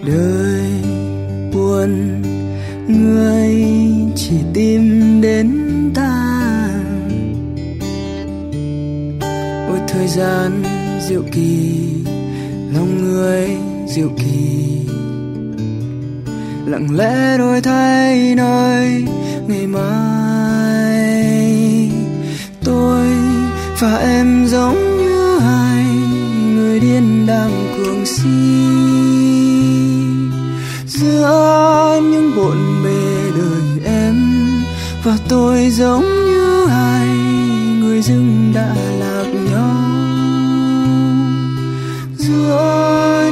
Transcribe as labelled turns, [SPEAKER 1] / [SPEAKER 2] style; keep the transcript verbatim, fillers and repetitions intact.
[SPEAKER 1] đời buồn người chỉ tìm đến ta. Ôi thời gian diệu kỳ, lòng người diệu kỳ, lặng lẽ đổi thay nơi ngày mai. Tôi và em giống như hai người điên đang cuồng si giữa những bộn bề đời em, và tôi giống như hai người dưng đã lạc nhau giữa